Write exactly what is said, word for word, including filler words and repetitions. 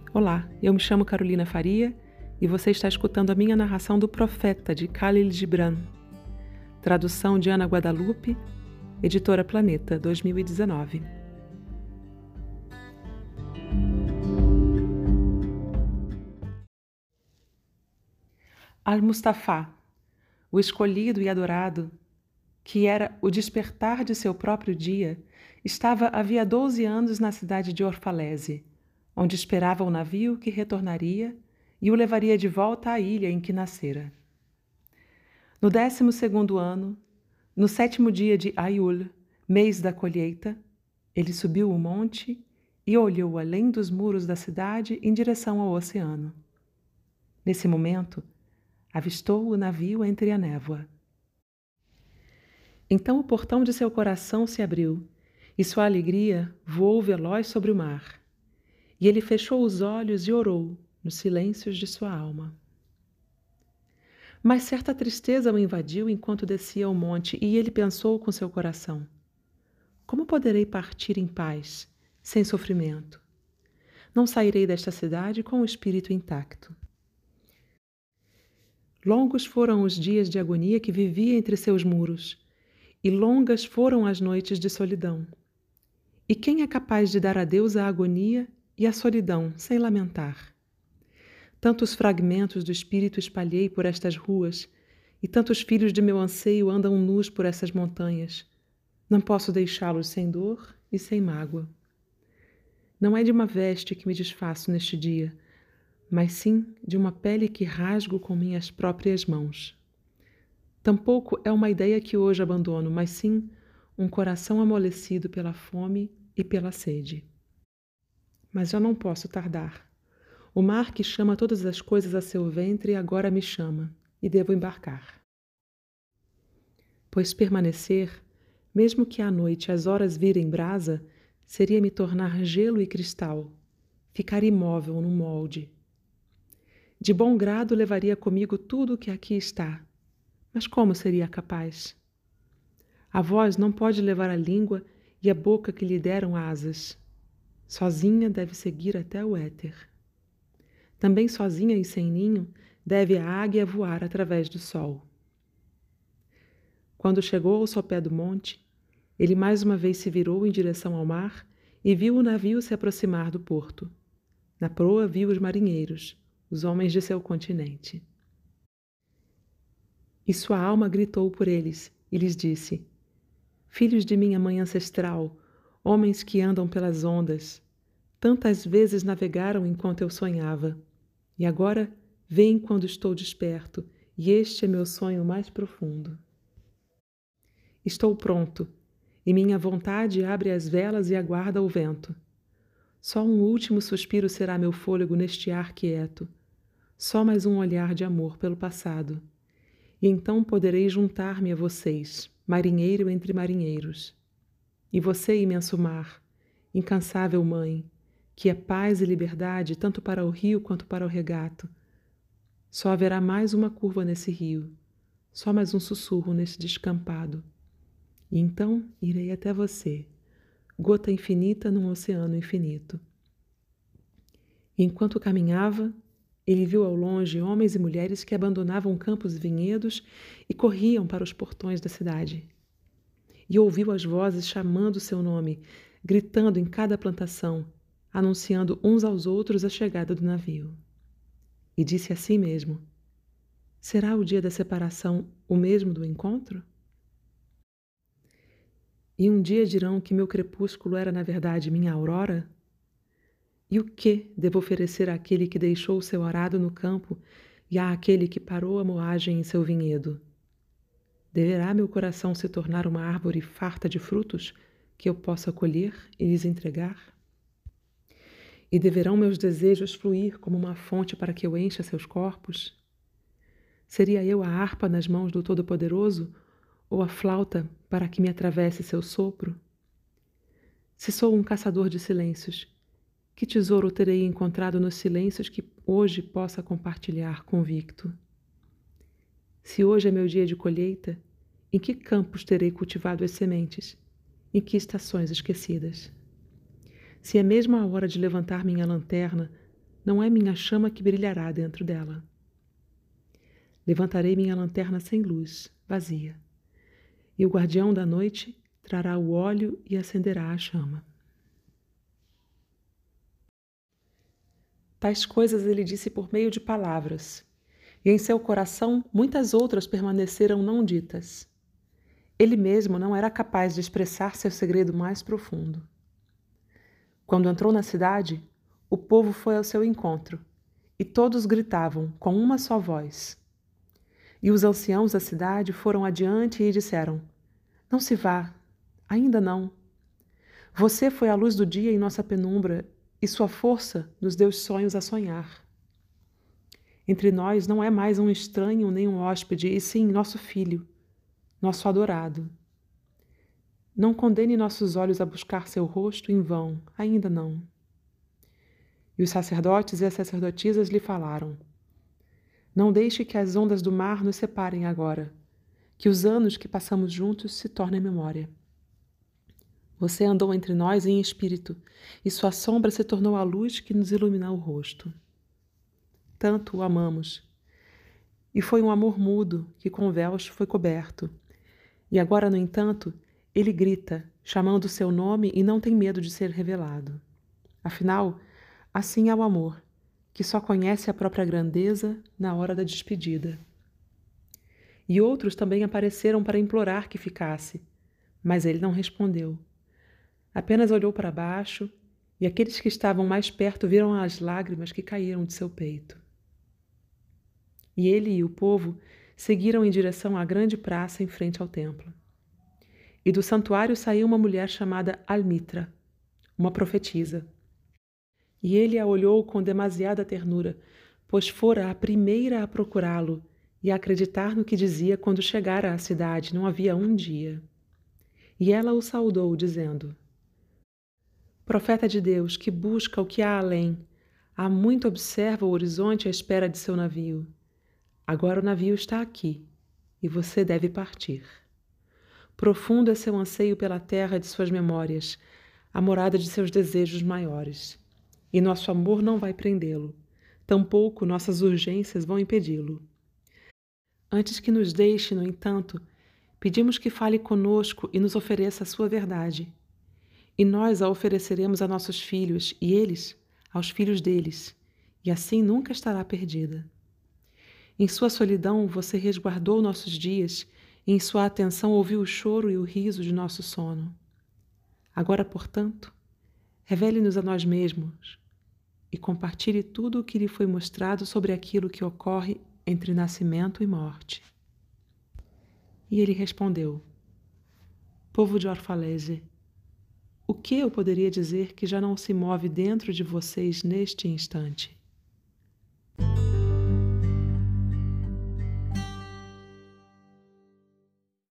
Olá, eu me chamo Carolina Faria e você está escutando a minha narração do Profeta, de Khalil Gibran. Tradução de Ana Guadalupe, Editora Planeta, dois mil e dezenove. Al-Mustafa, o escolhido e adorado, que era o despertar de seu próprio dia, estava havia doze anos na cidade de Orfalese, onde esperava o navio que retornaria e o levaria de volta à ilha em que nascera. No décimo segundo ano, no sétimo dia de Aiul, mês da colheita, ele subiu o monte e olhou além dos muros da cidade em direção ao oceano. Nesse momento, avistou o navio entre a névoa. Então o portão de seu coração se abriu e sua alegria voou veloz sobre o mar. E ele fechou os olhos e orou nos silêncios de sua alma. Mas certa tristeza o invadiu enquanto descia o monte e ele pensou com seu coração: como poderei partir em paz, sem sofrimento? Não sairei desta cidade com o espírito intacto. Longos foram os dias de agonia que vivia entre seus muros, e longas foram as noites de solidão. E quem é capaz de dar adeus à agonia e à solidão sem lamentar? Tantos fragmentos do espírito espalhei por estas ruas, e tantos filhos de meu anseio andam nus por essas montanhas. Não posso deixá-los sem dor e sem mágoa. Não é de uma veste que me desfaço neste dia, mas sim de uma pele que rasgo com minhas próprias mãos. Tampouco é uma ideia que hoje abandono, mas sim um coração amolecido pela fome e pela sede. Mas eu não posso tardar. O mar que chama todas as coisas a seu ventre agora me chama, e devo embarcar. Pois permanecer, mesmo que à noite as horas virem brasa, seria me tornar gelo e cristal, ficar imóvel num molde. De bom grado levaria comigo tudo o que aqui está, mas como seria capaz? A voz não pode levar a língua e a boca que lhe deram asas. Sozinha deve seguir até o éter. Também sozinha e sem ninho, deve a águia voar através do sol. Quando chegou ao sopé do monte, ele mais uma vez se virou em direção ao mar e viu o navio se aproximar do porto. Na proa viu os marinheiros, os homens de seu continente. E sua alma gritou por eles e lhes disse: filhos de minha mãe ancestral, homens que andam pelas ondas, tantas vezes navegaram enquanto eu sonhava, e agora veem quando estou desperto, e este é meu sonho mais profundo. Estou pronto, e minha vontade abre as velas e aguarda o vento. Só um último suspiro será meu fôlego neste ar quieto, só mais um olhar de amor pelo passado, e então poderei juntar-me a vocês, marinheiro entre marinheiros. E você, imenso mar, incansável mãe, que é paz e liberdade tanto para o rio quanto para o regato. Só haverá mais uma curva nesse rio, só mais um sussurro nesse descampado. E então irei até você, gota infinita num oceano infinito. E enquanto caminhava, ele viu ao longe homens e mulheres que abandonavam campos e vinhedos e corriam para os portões da cidade. E ouviu as vozes chamando seu nome, gritando em cada plantação, anunciando uns aos outros a chegada do navio. E disse a si mesmo: será o dia da separação o mesmo do encontro? E um dia dirão que meu crepúsculo era na verdade minha aurora? E o que devo oferecer àquele que deixou o seu arado no campo e àquele que parou a moagem em seu vinhedo? Deverá meu coração se tornar uma árvore farta de frutos que eu possa colher e lhes entregar? E deverão meus desejos fluir como uma fonte para que eu encha seus corpos? Seria eu a harpa nas mãos do Todo-Poderoso ou a flauta para que me atravesse seu sopro? Se sou um caçador de silêncios, que tesouro terei encontrado nos silêncios que hoje possa compartilhar convicto? Se hoje é meu dia de colheita, em que campos terei cultivado as sementes? Em que estações esquecidas? Se é mesmo a hora de levantar minha lanterna, não é minha chama que brilhará dentro dela. Levantarei minha lanterna sem luz, vazia, e o guardião da noite trará o óleo e acenderá a chama. Tais coisas ele disse por meio de palavras, e em seu coração muitas outras permaneceram não ditas. Ele mesmo não era capaz de expressar seu segredo mais profundo. Quando entrou na cidade, o povo foi ao seu encontro, e todos gritavam com uma só voz. E os anciãos da cidade foram adiante e disseram: Não se vá, ainda não. Você foi a luz do dia em nossa penumbra, e sua força nos deu sonhos a sonhar. Entre nós não é mais um estranho nem um hóspede, e sim nosso filho, nosso adorado. Não condene nossos olhos a buscar seu rosto em vão, ainda não. E os sacerdotes e as sacerdotisas lhe falaram: Não deixe que as ondas do mar nos separem agora, que os anos que passamos juntos se tornem memória. Você andou entre nós em espírito, e sua sombra se tornou a luz que nos ilumina o rosto. Tanto o amamos. E foi um amor mudo, que com véus foi coberto. E agora, no entanto, ele grita, chamando o seu nome e não tem medo de ser revelado. Afinal, assim é o amor, que só conhece a própria grandeza na hora da despedida. E outros também apareceram para implorar que ficasse, mas ele não respondeu. Apenas olhou para baixo, e aqueles que estavam mais perto viram as lágrimas que caíram de seu peito. E ele e o povo seguiram em direção à grande praça em frente ao templo. E do santuário saiu uma mulher chamada Almitra, uma profetisa. E ele a olhou com demasiada ternura, pois fora a primeira a procurá-lo e a acreditar no que dizia quando chegara à cidade, não havia um dia. E ela o saudou, dizendo: Profeta de Deus, que busca o que há além, há muito observa o horizonte à espera de seu navio. Agora o navio está aqui, e você deve partir. Profundo é seu anseio pela terra de suas memórias, a morada de seus desejos maiores. E nosso amor não vai prendê-lo, tampouco nossas urgências vão impedi-lo. Antes que nos deixe, no entanto, pedimos que fale conosco e nos ofereça a sua verdade. E nós a ofereceremos a nossos filhos, e eles aos filhos deles, e assim nunca estará perdida. Em sua solidão você resguardou nossos dias, e em sua atenção ouviu o choro e o riso de nosso sono. Agora, portanto, revele-nos a nós mesmos e compartilhe tudo o que lhe foi mostrado sobre aquilo que ocorre entre nascimento e morte. E ele respondeu: Povo de Orfalese, o que eu poderia dizer que já não se move dentro de vocês neste instante?